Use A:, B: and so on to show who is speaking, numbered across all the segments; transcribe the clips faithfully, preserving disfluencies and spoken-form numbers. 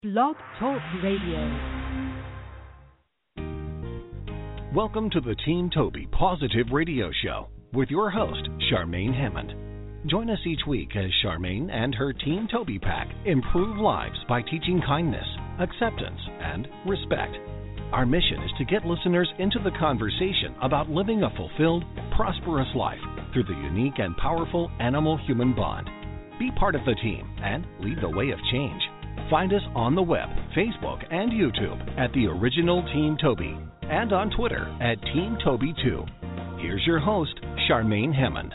A: Blog Talk Radio.
B: Welcome to the Team Toby Positive Radio Show with your host, Charmaine Hammond. Join us each week as Charmaine and her Team Toby pack improve lives by teaching kindness, acceptance, and respect. Our mission is to get listeners into the conversation about living a fulfilled, prosperous life through the unique and powerful animal-human bond. Be part of the team and lead the way of change. Find us on the web, Facebook, and YouTube at The Original Team Toby and on Twitter at Team Toby two. Here's your host, Charmaine Hammond.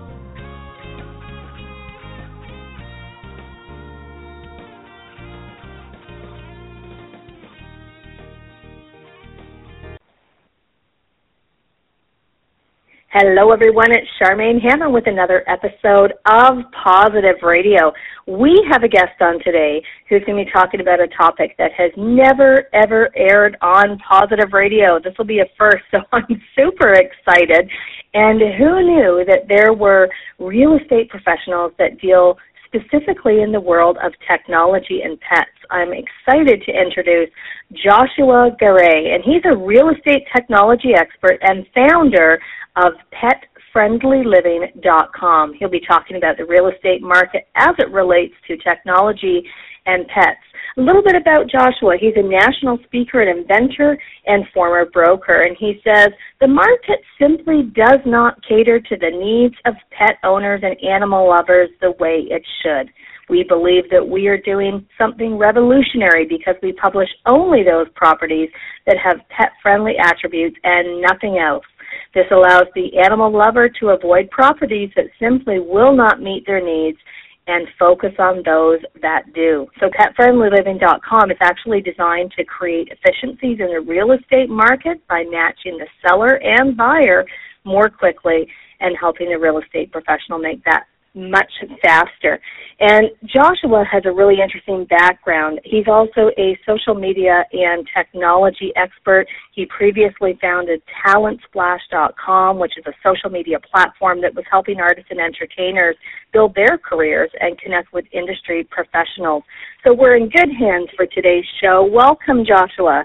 C: Hello, everyone. It's Charmaine Hammond with another episode of Positive Radio. We have a guest on today who's going to be talking about a topic that has never, ever aired on Positive Radio. This will be a first, so I'm super excited. And who knew that there were real estate professionals that deal specifically in the world of technology and pets? I'm excited to introduce Joshua Garay, and he's a real estate technology expert and founder of pet friendly living dot com. He'll be talking about the real estate market as it relates to technology and pets. A little bit about Joshua. He's a national speaker and inventor and former broker, and he says the market simply does not cater to the needs of pet owners and animal lovers the way it should. We believe that we are doing something revolutionary because we publish only those properties that have pet-friendly attributes and nothing else. This allows the animal lover to avoid properties that simply will not meet their needs and focus on those that do. So pet friendly living dot com is actually designed to create efficiencies in the real estate market by matching the seller and buyer more quickly and helping the real estate professional make that much faster. And Joshua has a really interesting background. He's also a social media and technology expert. He previously founded talent splash dot com, which is a social media platform that was helping artists and entertainers build their careers and connect with industry professionals. So we're in good hands for today's show. Welcome, Joshua.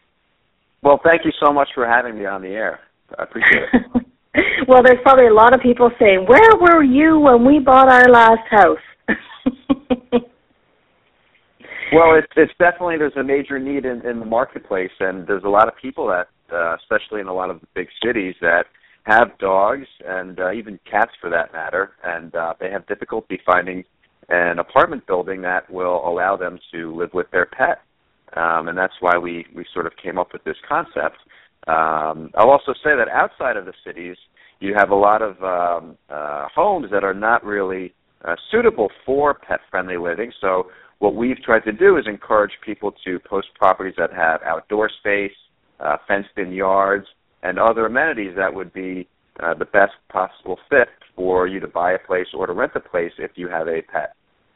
D: Well, thank you so much for having me on the air. I appreciate it.
C: Well, there's probably a lot of people saying, where were you when we bought our last house?
D: Well, it's, it's definitely, there's a major need in, in the marketplace, and there's a lot of people that, uh, especially in a lot of the big cities, that have dogs and uh, even cats for that matter, and uh, they have difficulty finding an apartment building that will allow them to live with their pet. Um, and that's why we, we sort of came up with this concept. Um, I'll also say that outside of the cities, you have a lot of um, uh, homes that are not really uh, suitable for pet-friendly living. So what we've tried to do is encourage people to post properties that have outdoor space, uh, fenced-in yards, and other amenities that would be uh, the best possible fit for you to buy a place or to rent a place if you have a pet.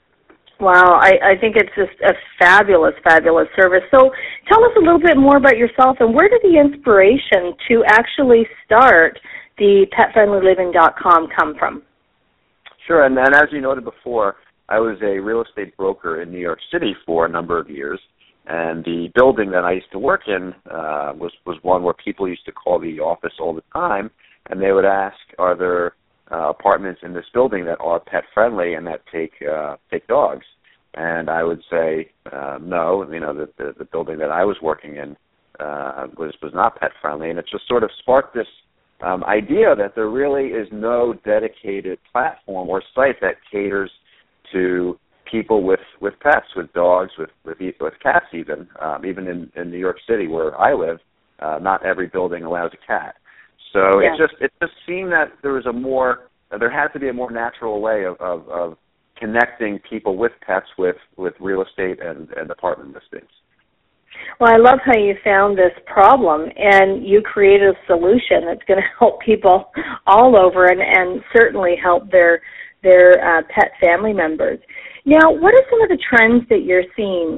C: Wow, I, I think it's just a fabulous, fabulous service. So tell us a little bit more about yourself and where did the inspiration to actually start the pet friendly living dot com come from?
D: Sure, and, and as you noted before, I was a real estate broker in New York City for a number of years, and the building that I used to work in uh, was, was one where people used to call the office all the time, and they would ask, are there Uh, apartments in this building that are pet friendly and that take uh, take dogs, and I would say uh, no. You know, the, the the building that I was working in uh, was was not pet friendly, and it just sort of sparked this um, idea that there really is no dedicated platform or site that caters to people with, with pets, with dogs, with with, with cats, even um, even in, in New York City where I live, uh, not every building allows a cat. So yeah. it just it just seemed that there was a more there had to be a more natural way of, of, of connecting people with pets with, with real estate and, and apartment listings.
C: Well, I love how you found this problem and you created a solution that's going to help people all over and, and certainly help their their uh, pet family members. Now, what are some of the trends that you're seeing?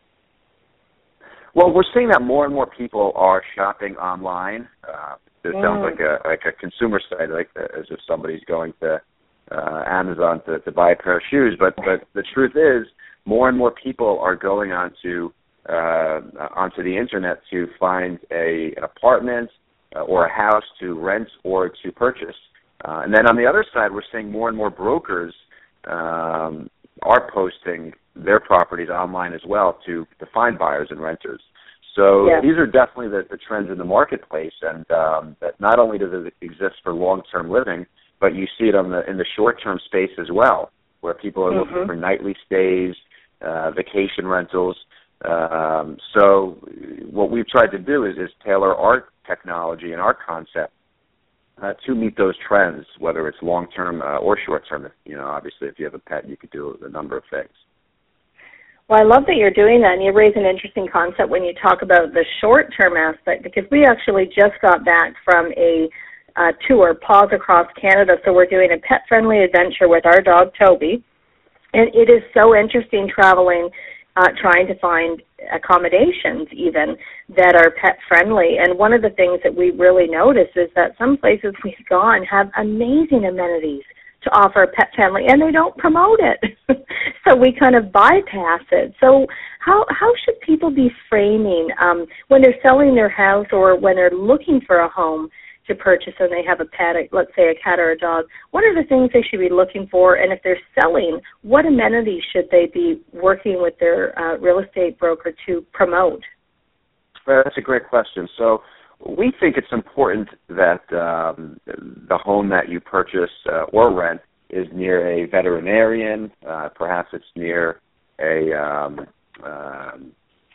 D: Well, we're seeing that more and more people are shopping online. Uh, It sounds
C: mm.
D: like a like a consumer site, like as if somebody's going to uh, Amazon to, to buy a pair of shoes. But but the truth is, more and more people are going onto uh, onto the internet to find a, an apartment uh, or a house to rent or to purchase. Uh, and then on the other side, we're seeing more and more brokers um, are posting their properties online as well to, to find buyers and renters. So yeah. These are definitely the, the trends in the marketplace, and um, that not only does it exist for long-term living, but you see it on the in the short-term space as well, where people are mm-hmm. looking for nightly stays, uh, vacation rentals. Um, so what we've tried to do is, is tailor our technology and our concept uh, to meet those trends, whether it's long-term uh, or short-term. You know, obviously, if you have a pet, you could do a number of things.
C: Well, I love that you're doing that, and you raise an interesting concept when you talk about the short-term aspect, because we actually just got back from a uh, tour, Paws Across Canada, so we're doing a pet-friendly adventure with our dog, Toby, and it is so interesting traveling, uh, trying to find accommodations even that are pet-friendly, and one of the things that we really notice is that some places we've gone have amazing amenities to offer a pet family, and they don't promote it. So we kind of bypass it. So how how should people be framing um, when they're selling their house or when they're looking for a home to purchase and they have a pet, let's say a cat or a dog? What are the things they should be looking for? And if they're selling, what amenities should they be working with their uh, real estate broker to promote?
D: Well, that's a great question. So we think it's important that um, the home that you purchase uh, or rent is near a veterinarian. Uh, perhaps it's near a, um, um,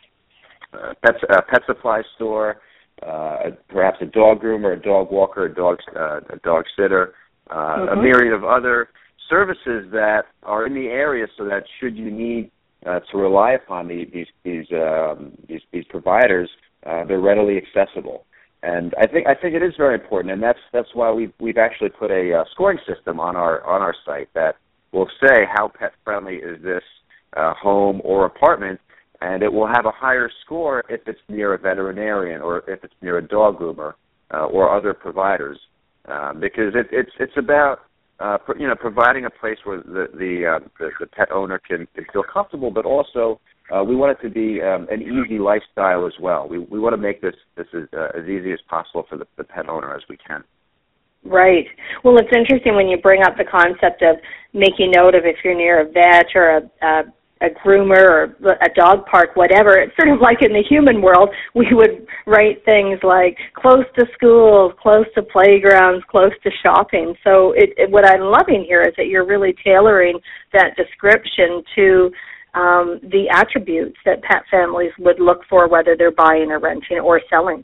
D: a, pet, a pet supply store, uh, perhaps a dog groomer, a dog walker, a dog, uh, a dog sitter, uh, mm-hmm. a myriad of other services that are in the area, so that should you need uh, to rely upon the, these these, um, these these providers, uh, they're readily accessible. And I think I think it is very important, and that's that's why we've we've actually put a uh, scoring system on our on our site that will say how pet friendly is this uh, home or apartment, and it will have a higher score if it's near a veterinarian or if it's near a dog groomer uh, or other providers, uh, because it, it's it's about uh, you know providing a place where the the, uh, the the pet owner can, can feel comfortable, but also Uh, we want it to be um, an easy lifestyle as well. We we want to make this this as, uh, as easy as possible for the, the pet owner as we can.
C: Right. Well, it's interesting when you bring up the concept of making note of if you're near a vet or a, a, a groomer or a dog park, whatever. It's sort of like in the human world, we would write things like close to schools, close to playgrounds, close to shopping. So it, it, what I'm loving here is that you're really tailoring that description to Um, the attributes that pet families would look for, whether they're buying or renting or selling.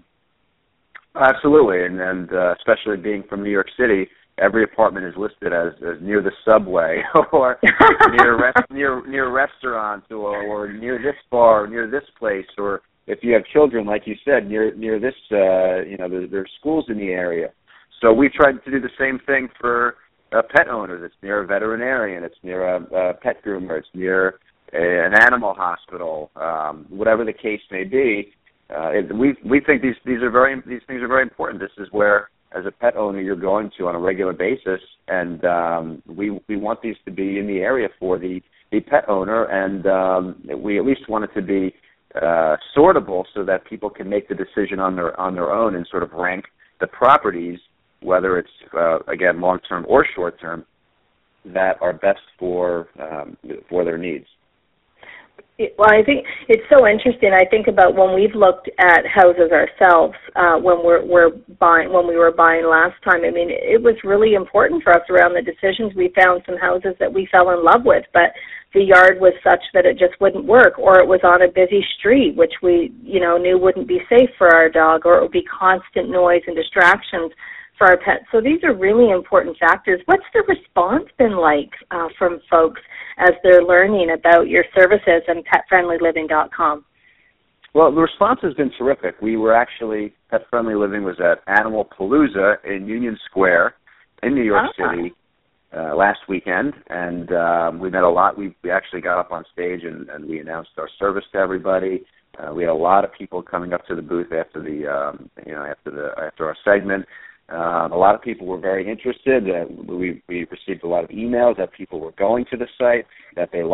D: Absolutely, and, and uh, especially being from New York City, every apartment is listed as, as near the subway or near rest, near near restaurants or, or near this bar or near this place, or if you have children, like you said, near near this, uh, you know, there, there are schools in the area. So we tried to do the same thing for uh, pet owners. It's near a veterinarian. It's near a, a pet groomer. It's near an animal hospital, um, whatever the case may be. Uh, it, we we think these these are very these things are very important. This is where, as a pet owner, you're going to on a regular basis, and um, we we want these to be in the area for the, the pet owner, and um, we at least want it to be uh, sortable so that people can make the decision on their on their own and sort of rank the properties, whether it's uh, again long term or short term, that are best for um, for their needs.
C: Well, I think it's so interesting. I think about when we've looked at houses ourselves, uh, when we're, we're buying, when we were buying last time. I mean, it was really important for us around the decisions. We found some houses that we fell in love with, but the yard was such that it just wouldn't work, or it was on a busy street, which we, you know, knew wouldn't be safe for our dog, or it would be constant noise and distractions for our pets. So these are really important factors. What's the response been like uh, from folks as they're learning about your services and pet friendly living dot com?
D: Well, the response has been terrific. We were actually, Pet Friendly Living was at Animal Palooza in Union Square in New York ah. City uh, last weekend, and um, we met a lot. We, we actually got up on stage and, and we announced our service to everybody. Uh, we had a lot of people coming up to the booth after the, um, you know, after the after our segment. Um, a lot of people were very interested. Uh, we, we received a lot of emails that people were going to the site, that they liked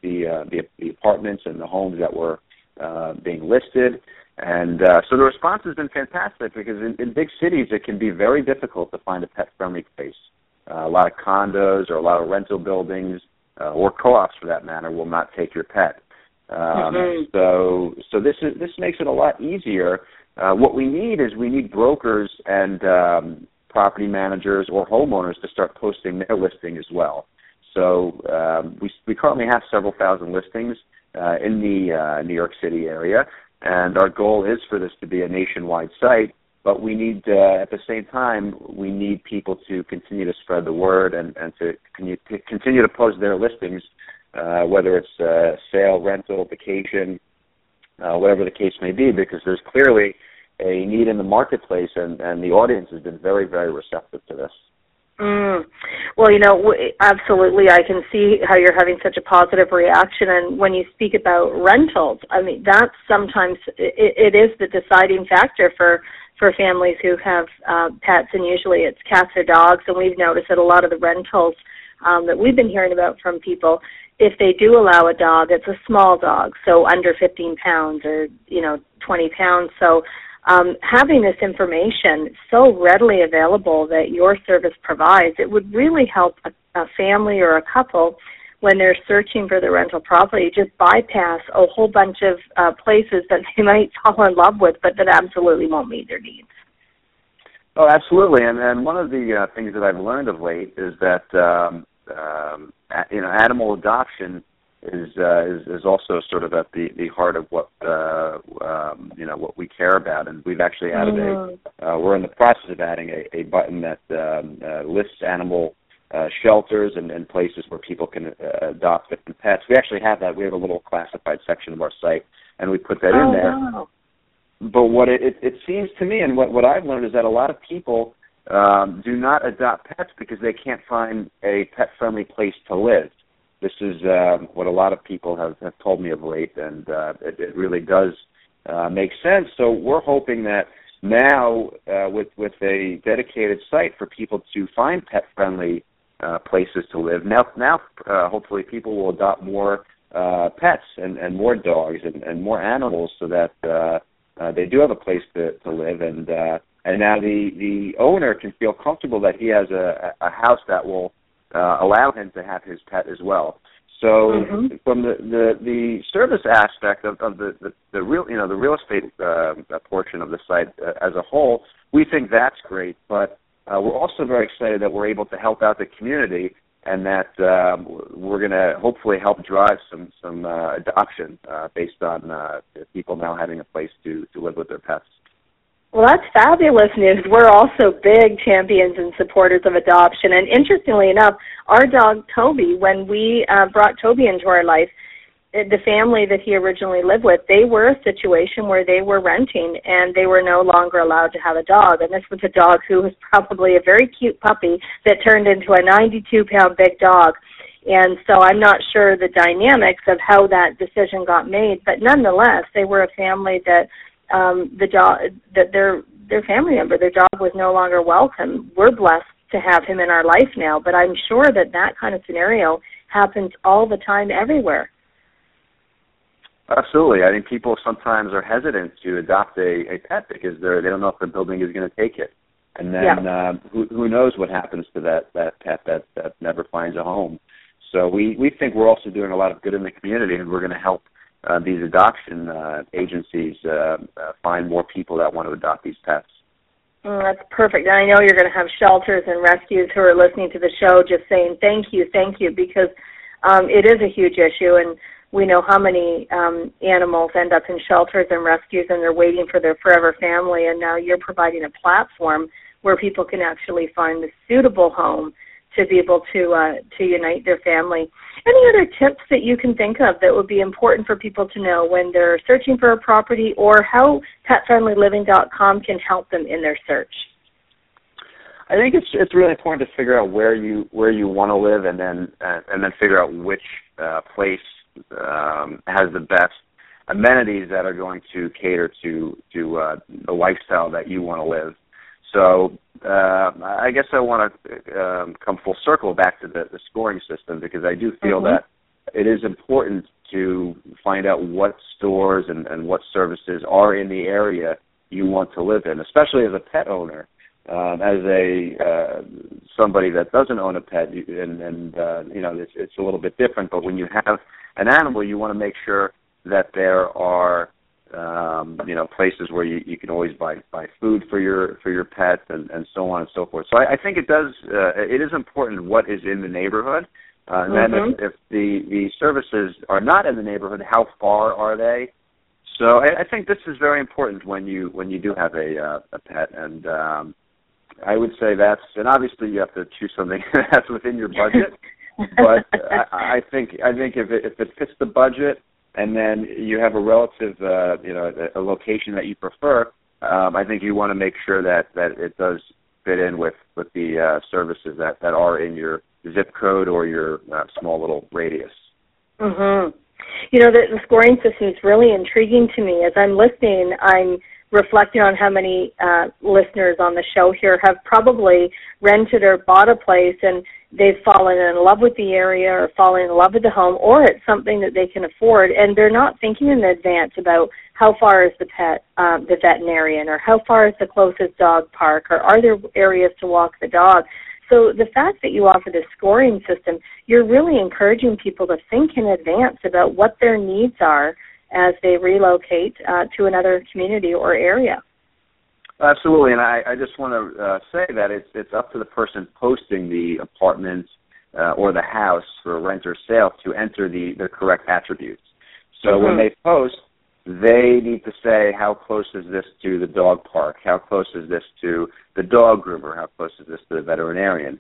D: the uh, the, the apartments and the homes that were uh, being listed. And uh, so the response has been fantastic because in, in big cities it can be very difficult to find a pet-friendly place. Uh, a lot of condos or a lot of rental buildings uh, or co-ops, for that matter, will not take your pet. Um, mm-hmm. So so this is this makes it a lot easier. Uh, what we need is we need brokers and um, property managers or homeowners to start posting their listing as well. So um, we we currently have several thousand listings uh, in the uh, New York City area. And our goal is for this to be a nationwide site, but we need, uh, at the same time, we need people to continue to spread the word and, and to continue, to continue to post their listings, uh, whether it's uh, sale, rental, vacation, uh, whatever the case may be, because there's clearly a need in the marketplace, and, and the audience has been very, very receptive to this.
C: Mm. Well, you know, w- absolutely. I can see how you're having such a positive reaction. And when you speak about rentals, I mean, that's sometimes, it, it is the deciding factor for, for families who have uh, pets, and usually it's cats or dogs. And we've noticed that a lot of the rentals um, that we've been hearing about from people, if they do allow a dog, it's a small dog, so under fifteen pounds or, you know, twenty pounds. So Um, having this information so readily available that your service provides, it would really help a, a family or a couple when they're searching for the rental property, just bypass a whole bunch of uh, places that they might fall in love with, but that absolutely won't meet their needs.
D: Oh, absolutely. And, and one of the uh, things that I've learned of late is that, um, um, you know, animal adoption is, uh, is is also sort of at the, the heart of what uh, um, you know what we care about, and we've actually added mm. a uh, we're in the process of adding a, a button that um, uh, lists animal uh, shelters and, and places where people can uh, adopt different pets. We actually have that. We have a little classified section of our site, and we put that
C: oh,
D: in there.
C: Wow.
D: But what it, it, it seems to me, and what, what I've learned, is that a lot of people um, do not adopt pets because they can't find a pet-friendly place to live. This is uh, what a lot of people have, have told me of late, and uh, it, it really does uh, make sense. So we're hoping that now, uh, with with a dedicated site for people to find pet-friendly uh, places to live, now now uh, hopefully people will adopt more uh, pets and, and more dogs and, and more animals, so that uh, uh, they do have a place to, to live, and uh, and now the, the owner can feel comfortable that he has a, a house that will Uh, allow him to have his pet as well. So mm-hmm. from the, the, the service aspect of, of the, the, the real you know the real estate uh, portion of the site uh, as a whole, we think that's great. But uh, we're also very excited that we're able to help out the community, and that um, we're going to hopefully help drive some some uh, adoption uh, based on uh, people now having a place to, to live with their pets.
C: Well, that's fabulous news. We're also big champions and supporters of adoption. And interestingly enough, our dog, Toby, when we uh, brought Toby into our life, the family that he originally lived with, they were a situation where they were renting and they were no longer allowed to have a dog. And this was a dog who was probably a very cute puppy that turned into a ninety-two pound big dog. And so I'm not sure the dynamics of how that decision got made, but nonetheless, they were a family that Um, the dog, that their their family member, their dog was no longer welcome. We're blessed to have him in our life now, but I'm sure that that kind of scenario happens all the time everywhere.
D: Absolutely. I think people sometimes are hesitant to adopt a, a pet because they're they don't know if the building is going to take it, and then yeah. um, who who knows what happens to that that pet that that never finds a home. So we we think we're also doing a lot of good in the community, and we're going to help Uh, these adoption uh, agencies uh, uh, find more people that want to adopt these pets.
C: Mm, that's perfect. And I know you're going to have shelters and rescues who are listening to the show just saying thank you, thank you, because um, it is a huge issue, and we know how many um, animals end up in shelters and rescues, and they're waiting for their forever family, and now you're providing a platform where people can actually find a suitable home to be able to uh, to unite their family. Any other tips that you can think of that would be important for people to know when they're searching for a property, or how pet friendly living dot com can help them in their search?
D: I think it's it's really important to figure out where you where you want to live, and then uh, and then figure out which uh, place um, has the best amenities that are going to cater to to uh, the lifestyle that you want to live. So uh, I guess I want to um, come full circle back to the, the scoring system, because I do feel mm-hmm. that it is important to find out what stores and, and what services are in the area you want to live in, especially as a pet owner. Um, as a uh, somebody that doesn't own a pet, and, and uh, you know, it's, it's a little bit different. But when you have an animal, you want to make sure that there are um, you know places where you, you can always buy buy food for your for your pet, and, and so on and so forth. So I, I think it does. Uh, it is important what is in the neighborhood. Uh, and mm-hmm. then if, if the, the services are not in the neighborhood, how far are they? So I, I think this is very important when you when you do have a uh, a pet, and um, I would say that's, and obviously you have to choose something that's within your budget. But I, I think I think if it, if it fits the budget, and then you have a relative uh, you know a, a location that you prefer, um, I think you want to make sure that, that it does fit in with with the uh, services that, that are in your zip code or your uh, small little radius.
C: Mm-hmm. You know, the, the scoring system is really intriguing to me. As I'm listening, I'm reflecting on how many uh, listeners on the show here have probably rented or bought a place, and they've fallen in love with the area or fallen in love with the home, or it's something that they can afford, and they're not thinking in advance about how far is the pet, um, the veterinarian, or how far is the closest dog park, or are there areas to walk the dog. So the fact that you offer this scoring system, you're really encouraging people to think in advance about what their needs are as they relocate uh, to another community or area.
D: Absolutely, and I, I just want to uh, say that it's it's up to the person posting the apartment uh, or the house for rent or sale to enter the, the correct attributes. So mm-hmm. when they post, they need to say, how close is this to the dog park? How close is this to the dog groomer? How close is this to the veterinarian?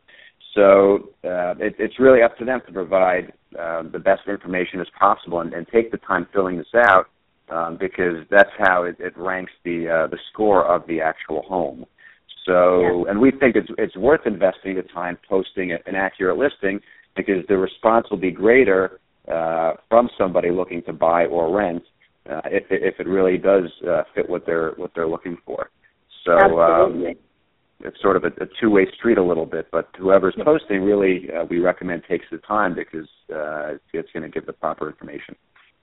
D: So uh, it, it's really up to them to provide uh, the best information as possible, and, and take the time filling this out, um, because that's how it, it ranks the uh, the score of the actual home. So, yeah. and we think it's it's worth investing the time posting an accurate listing, because the response will be greater uh, from somebody looking to buy or rent uh, if it, if it really does uh, fit what they're what they're looking for. So.
C: Absolutely.
D: Um, It's sort of a, a two-way street a little bit, but whoever's posting, really, uh, we recommend takes the time, because uh, it's going to give the proper information.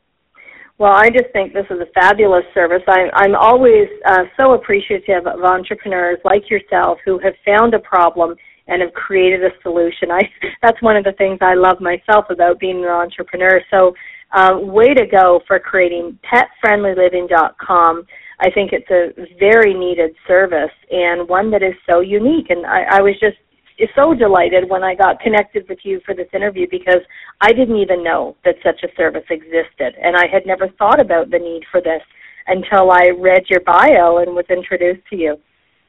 C: Well, I just think this is a fabulous service. I, I'm always uh, so appreciative of entrepreneurs like yourself who have found a problem and have created a solution. I, that's one of the things I love myself about being an entrepreneur. So uh, way to go for creating pet friendly living dot com. I think it's a very needed service, and one that is so unique. And I, I was just so delighted when I got connected with you for this interview, because I didn't even know that such a service existed, and I had never thought about the need for this until I read your bio and was introduced to you.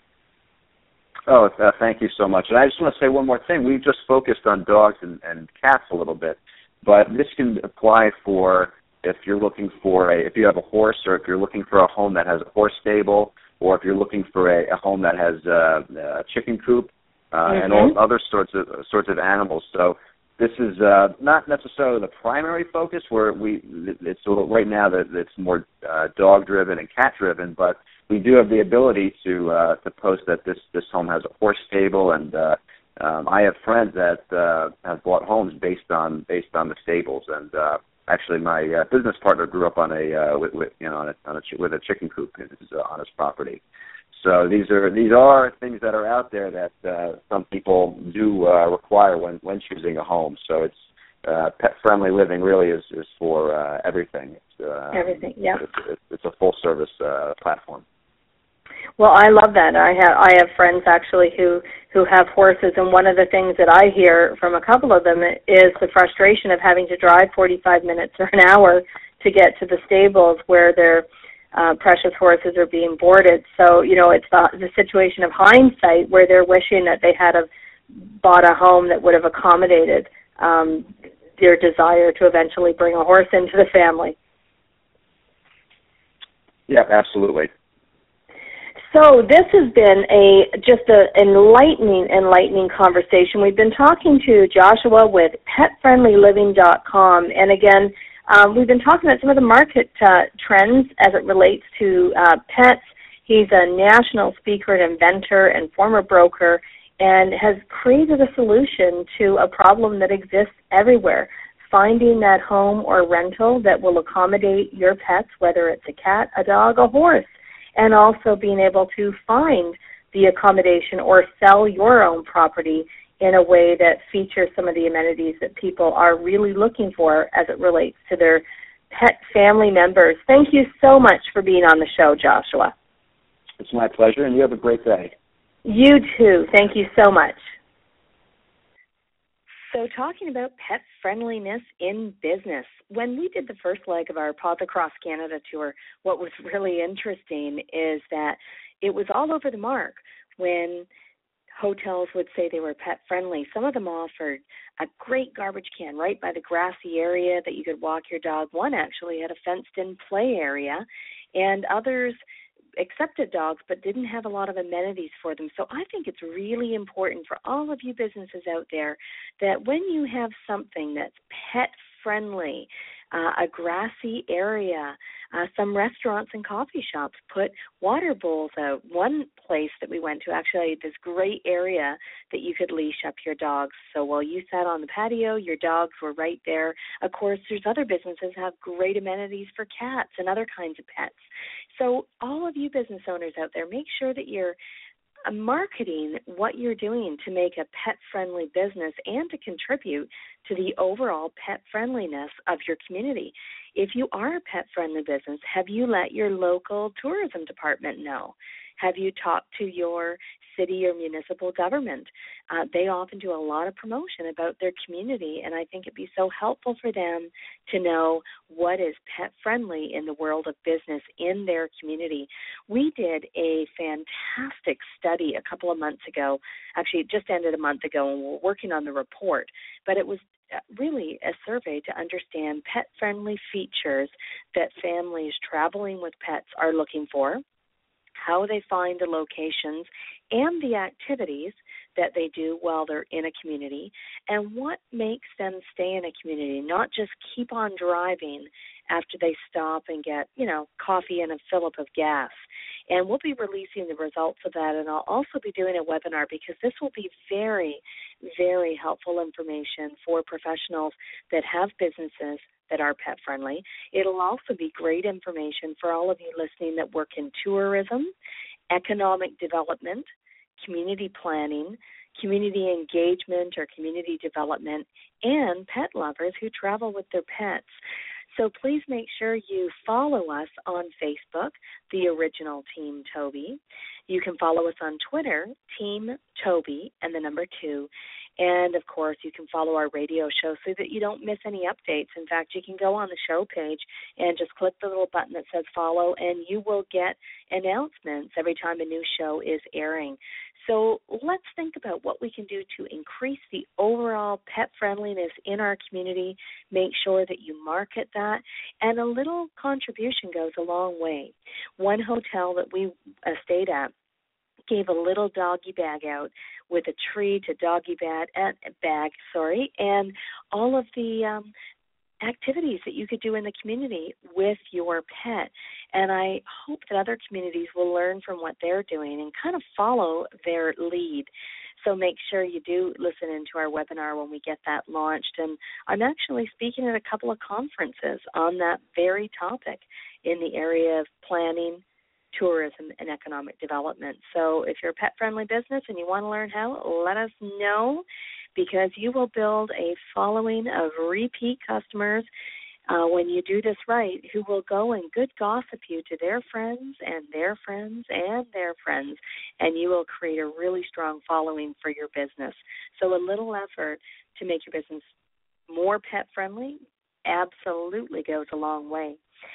D: Oh, uh, thank you so much. And I just want to say one more thing. We've just focused on dogs and, and cats a little bit, but this can apply for if you're looking for a, if you have a horse, or if you're looking for a home that has a horse stable, or if you're looking for a, a home that has a, a chicken coop, uh, mm-hmm. and all other sorts of sorts of animals. So this is uh, not necessarily the primary focus. Where we, it's right now that it's more uh, dog driven and cat driven, but we do have the ability to uh, to post that this this home has a horse stable, and uh, um, I have friends that uh, have bought homes based on based on the stables. And uh, actually, my uh, business partner grew up on a uh, with, with you know on a, on a with a chicken coop in his, uh, on his property. So these are these are things that are out there that uh, some people do uh, require when, when choosing a home. So it's uh, pet friendly living really is, is for uh, everything. It's, uh,
C: everything, yeah.
D: It's, it's a full service uh, platform.
C: Well, I love that. I have I have friends actually who, who have horses, and one of the things that I hear from a couple of them is the frustration of having to drive forty-five minutes or an hour to get to the stables where their uh, precious horses are being boarded. So, you know, it's the, the situation of hindsight where they're wishing that they had have bought a home that would have accommodated um, their desire to eventually bring a horse into the family.
D: Yeah, absolutely.
C: So this has been a just an enlightening, enlightening conversation. We've been talking to Joshua with pet friendly living dot com, and again, um, we've been talking about some of the market uh, trends as it relates to uh, pets. He's a national speaker and inventor and former broker, and has created a solution to a problem that exists everywhere. finding that home or rental that will accommodate your pets, whether it's a cat, a dog, a horse, and also being able to find the accommodation or sell your own property in a way that features some of the amenities that people are really looking for as it relates to their pet family members. Thank you so much for being on the show, Joshua.
D: It's my pleasure, and you have a great day.
C: You too. Thank you so much. So talking about pet friendliness in business, when we did the first leg of our Paws Across Canada tour, what was really interesting is that it was all over the mark when hotels would say they were pet friendly. Some of them offered a great garbage can right by the grassy area that you could walk your dog. One actually had a fenced-in play area, and others accepted dogs but didn't have a lot of amenities for them. So I think it's really important for all of you businesses out there that when you have something that's pet friendly, uh, a grassy area, uh, some restaurants and coffee shops put water bowls out. One place that we went to actually had this great area that you could leash up your dogs. So while you sat on the patio, your dogs were right there. Of course, there's other businesses that have great amenities for cats and other kinds of pets. So all of you business owners out there, make sure that you're marketing what you're doing to make a pet-friendly business and to contribute to the overall pet friendliness of your community. If you are a pet-friendly business, have you let your local tourism department know? Have you talked to your city or municipal government? Uh, they often do a lot of promotion about their community, and I think it'd be so helpful for them to know what is pet-friendly in the world of business in their community. We did a fantastic study a couple of months ago. Actually, it just ended a month ago, and we're working on the report, but it was really a survey to understand pet-friendly features that families traveling with pets are looking for, how they find the locations and the activities that they do while they're in a community, and what makes them stay in a community, not just keep on driving after they stop and get, you know, coffee and a fill-up of gas. And we'll be releasing the results of that, and I'll also be doing a webinar because this will be very, very helpful information for professionals that have businesses that are pet-friendly. It'll also be great information for all of you listening that work in tourism, economic development, community planning, community engagement or community development, and pet lovers who travel with their pets. So please make sure you follow us on Facebook, The Original Team Toby. You can follow us on Twitter, Team Toby, and the number two. And, of course, you can follow our radio show so that you don't miss any updates. In fact, you can go on the show page and just click the little button that says follow, and you will get announcements every time a new show is airing. So let's think about what we can do to increase the overall pet friendliness in our community. Make sure that you market that, and a little contribution goes a long way. One hotel that we uh, stayed at gave a little doggy bag out with a treat, a doggy bag, uh, bag, sorry, and all of the um, activities that you could do in the community with your pet. And I hope that other communities will learn from what they're doing and kind of follow their lead. So make sure you do listen into our webinar when we get that launched. And I'm actually speaking at a couple of conferences on that very topic in the area of planning, tourism, and economic development. So if you're a pet-friendly business and you want to learn how, let us know, because you will build a following of repeat customers uh, when you do this right, who will go and good gossip you to their friends and their friends and their friends, and you will create a really strong following for your business. So a little effort to make your business more pet-friendly absolutely goes a long way.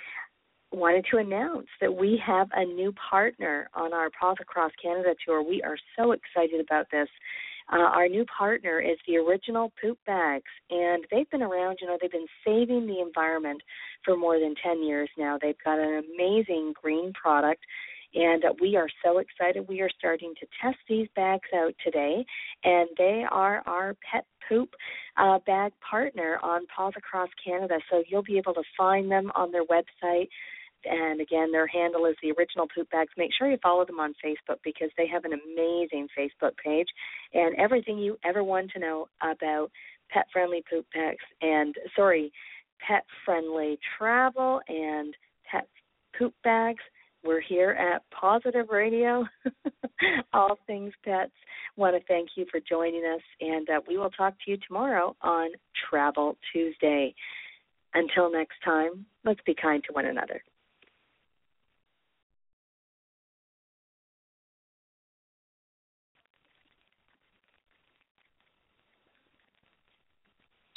C: Wanted to announce that we have a new partner on our Paws Across Canada tour. We are so excited about this. Uh, our new partner is the Original Poop Bags, and they've been around, you know, they've been saving the environment for more than ten years now. They've got an amazing green product, and uh, we are so excited. We are starting to test these bags out today, and they are our pet poop uh, bag partner on Paws Across Canada. So you'll be able to find them on their website. And, again, their handle is the Original Poop Bags. Make sure you follow them on Facebook because they have an amazing Facebook page and everything you ever want to know about pet-friendly poop packs and, sorry, pet-friendly travel and pet poop bags. We're here at Positive Radio, all things pets. Want to thank you for joining us, and uh, we will talk to you tomorrow on Travel Tuesday. Until next time, let's be kind to one another.